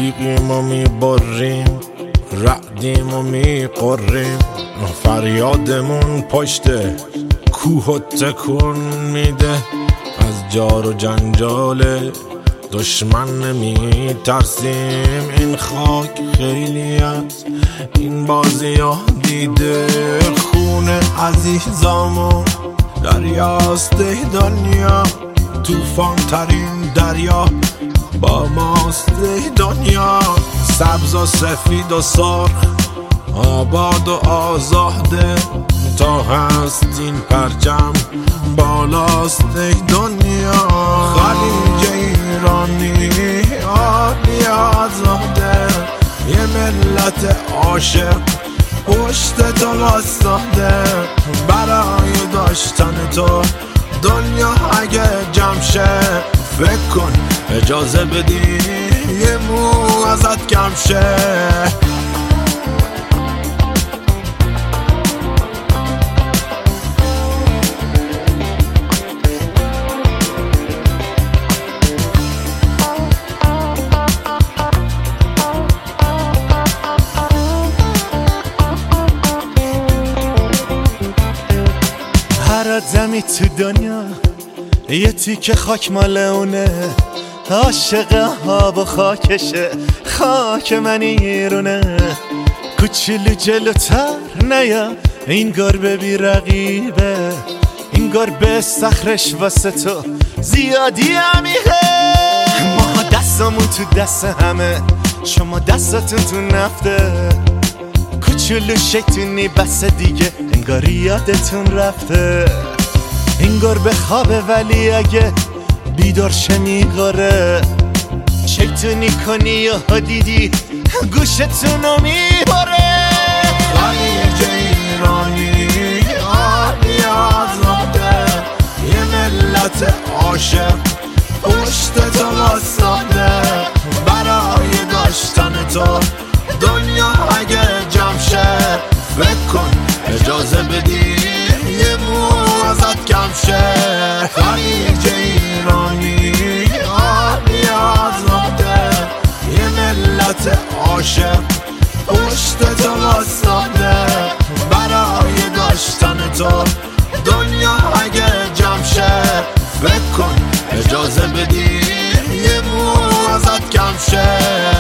تیغیم و میبریم، رعدیم و میقریم، فریادمون پشت کوه و تکون میده. از جار و جنجال دشمن نمی ترسیم، این خاک خیلی از این بازی ها دیده. خون عزیزامون دریاست دنیا، توفان ترین دریا با ماست دنیا. سبز و سفید و سرخ، آباد و آزاده، تا هست این پرچم بالاست دنیا. خلیج ایرانی عالی آزاده، یه ملت عاشق پشت تو واسطاده. برای داشتن تو دنیا اگه جمع شه، فکر کن اجازه بدی یه مو ازت کم شه. هر آدمی تو دنیا یه تیکه خاک مال اونه، عاشق آب و خاکشه، خاک من ایرونه. کوچولو جلوتر نیا، این گربه بی رقیبه، این گربه صخرش واسه تو زیادی عمیقه. ما دستمون تو دست همه، شما دستتون تو نفته. کوچولو شیطونی بس دیگه، انگار یادتون رفته. این گربه خوابه ولی اگه بیدار شه میگاره، شیطونی کنی و دیدی گوشتونو میباره. خلیج ایرانی عالی آزاده، یه ملت عاشق پشت تو واسطاده. برای داشتن تو دنیا اگه جمع شه، فکر کن اجازه بدی یه مو ازت کم شه. خلیج ایرانی عالی آزاده، یه ملت عاشق پشت تو واسطاده. برای داشتن تو دنیا اگه جمع شه، فکر کن اجازه بدی یه مو ازت کم شه.